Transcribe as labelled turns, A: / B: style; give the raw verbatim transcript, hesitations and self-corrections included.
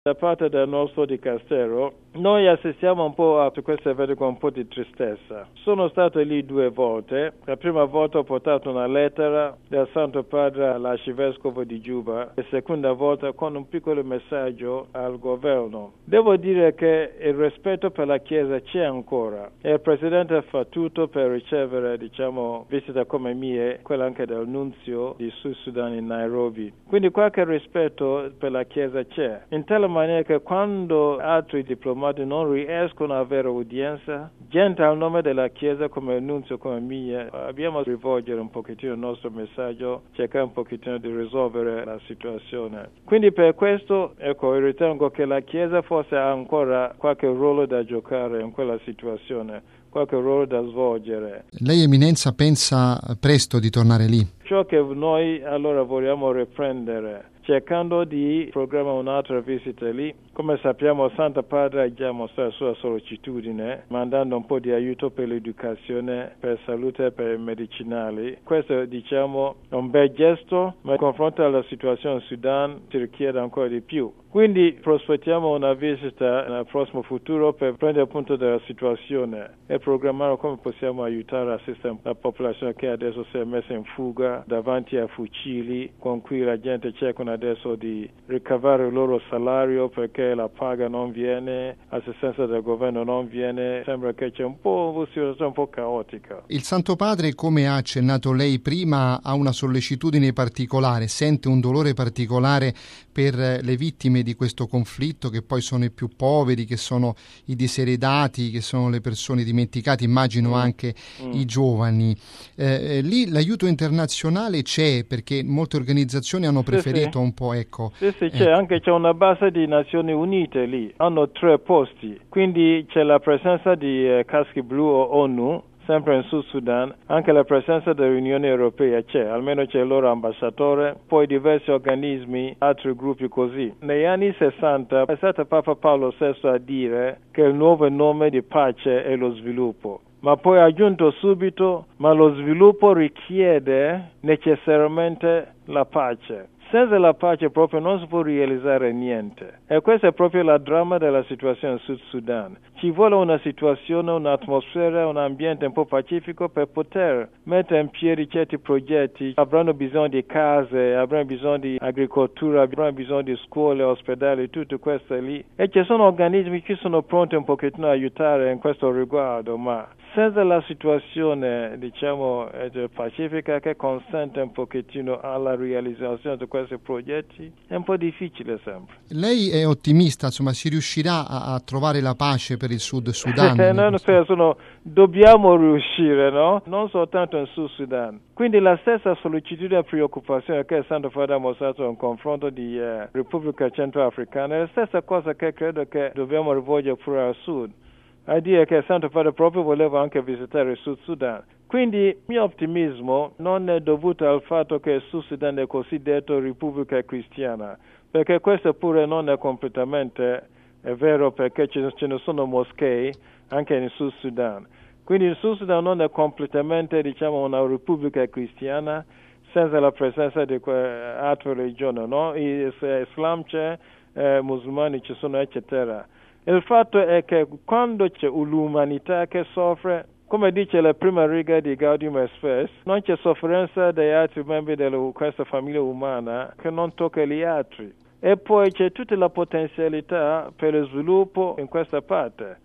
A: Da parte del nostro dicastero, noi assistiamo un po' a questo evento con un po' di tristezza. Sono stato lì due volte. La prima volta ho portato una lettera del Santo Padre all'Arcivescovo di Juba, la seconda volta con un piccolo messaggio al governo. Devo dire che il rispetto per la Chiesa c'è ancora e il Presidente fa tutto per ricevere, diciamo, visite come mie, quella anche del nunzio di Sud Sudan in Nairobi. Quindi qualche rispetto per la Chiesa c'è. In tale maniera che quando altri diplomati non riescono a avere udienza, gente al nome della Chiesa come il nunzio come mia, abbiamo rivolgere un pochettino il nostro messaggio, cercare un pochettino di risolvere la situazione. Quindi per questo, ecco, ritengo che la Chiesa forse ha ancora qualche ruolo da giocare in quella situazione, qualche ruolo da svolgere.
B: Lei, Eminenza, pensa presto di tornare lì?
A: Ciò che noi allora vogliamo riprendere, cercando di programmare un'altra visita lì. Come sappiamo, Santo Padre ha già mostrato la sua sollecitudine, mandando un po' di aiuto per l'educazione, per salute e per i medicinali. Questo, diciamo, è un bel gesto, ma in confronto alla situazione in Sudan si richiede ancora di più. Quindi prospettiamo una visita nel prossimo futuro per prendere appunto della situazione e programmare come possiamo aiutare a assistere la popolazione che adesso si è messa in fuga davanti a fucili con cui la gente cerca adesso di ricavare il loro salario perché la paga non viene, l'assistenza del governo non viene, sembra che c'è un po' una situazione un po' caotica.
B: Il Santo Padre, come ha accennato lei prima, ha una sollecitudine particolare, sente un dolore particolare per le vittime di questo conflitto, che poi sono i più poveri, che sono i diseredati, che sono le persone dimenticate, immagino mm. anche mm. i giovani. Eh, lì l'aiuto internazionale c'è, perché molte organizzazioni hanno preferito
A: sì, sì.
B: un po', ecco.
A: Sì, sì, c'è,
B: ecco.
A: Anche c'è una base di Nazioni Unite lì, hanno tre posti, quindi c'è la presenza di eh, caschi blu o ONU, sempre in Sud Sudan, anche la presenza dell'Unione Europea c'è, almeno c'è il loro ambasciatore, poi diversi organismi, altri gruppi così. Negli anni sessanta è stato Papa Paolo sesto a dire che il nuovo nome di pace è lo sviluppo. Ma poi ha aggiunto subito, ma lo sviluppo richiede necessariamente la pace. Senza la pace proprio non si può realizzare niente. E questo è proprio il dramma della situazione in Sud Sudan. Ci vuole una situazione, un'atmosfera, un ambiente un po' pacifico per poter mettere in piedi certi progetti. Avranno bisogno di case, avranno bisogno di agricoltura, avranno bisogno di scuole, ospedali, tutto questo lì. E ci sono organismi che sono pronti un pochettino a aiutare in questo riguardo, ma senza la situazione, diciamo, pacifica che consente un pochettino alla realizzazione di questi progetti, è un po' difficile sempre.
B: Lei è ottimista, insomma, si riuscirà a, a trovare la pace per il Sud Sudan?
A: no, sono, dobbiamo riuscire, no? Non soltanto in Sud Sudan. Quindi la stessa sollecitudine e preoccupazione che il Santo Padre ha mostrato in confronto di eh, Repubblica Centroafricana è la stessa cosa che credo che dobbiamo rivolgere pure al Sud. A dire che il Santo Padre proprio voleva anche visitare il Sud Sudan. Quindi il mio ottimismo non è dovuto al fatto che il Sud Sudan è cosiddetto Repubblica Cristiana, perché questo pure non è completamente è vero, perché ce ne sono moschee anche in Sud Sudan. Quindi il Sud Sudan non è completamente, diciamo, una Repubblica Cristiana senza la presenza di altre religioni, no? Islam c'è, eh, musulmani ci sono, eccetera. Il fatto è che quando c'è l'umanità che soffre, come dice la prima riga di Gaudium et Spes, non c'è sofferenza degli altri membri di questa famiglia umana che non tocca gli altri. E poi c'è tutta la potenzialità per lo sviluppo in questa parte.